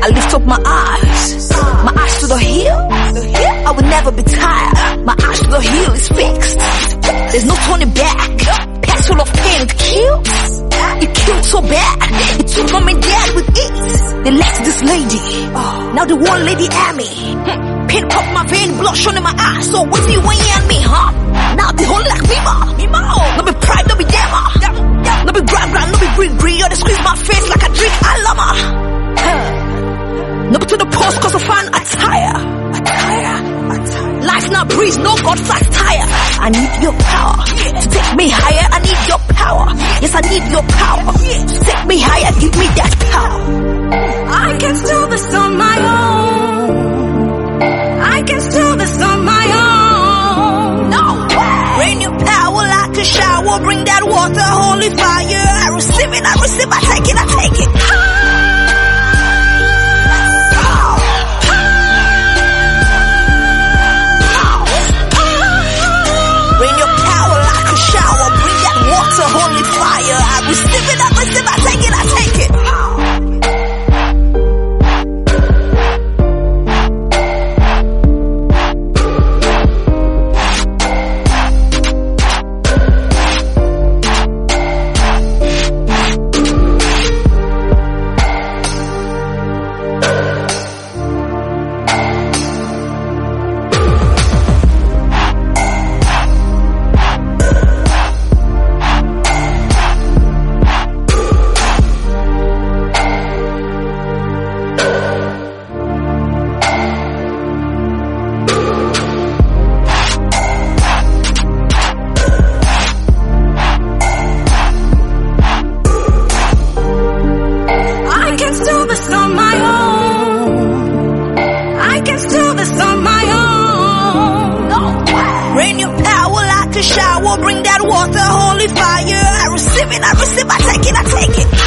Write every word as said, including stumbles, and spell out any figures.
I lift up my eyes, my eyes to the hill. I will never be tired. My eyes to the hill is fixed. There's no turning back. Past full of pain, it kills. It killed so bad. It took mom and dad with it. They left this lady. Now the one lady at me. Pain pop my vein, blood shone in my eyes. So what's he weighing at me, huh? Now the whole like me, ma. No be pride, no be demo. No be grab, grab, no be green, green. Or they squeeze my face like a drink. I love her. No be to the post cause I find attire. Attire. Life not breeze, no God flat tire. I need your power to take me higher. I need your power. Yes, I need your power to take me higher. Give me that power. I can do this on my own. I can do this on my own. No way. Rain your power like a shower. Bring that water, holy fire. I receive it, I receive, I take it, I take it. Water, holy fire. I receive it, I receive, I take it, I take it. Shower, bring that water, holy fire. I receive it, I receive, I take it, I take it.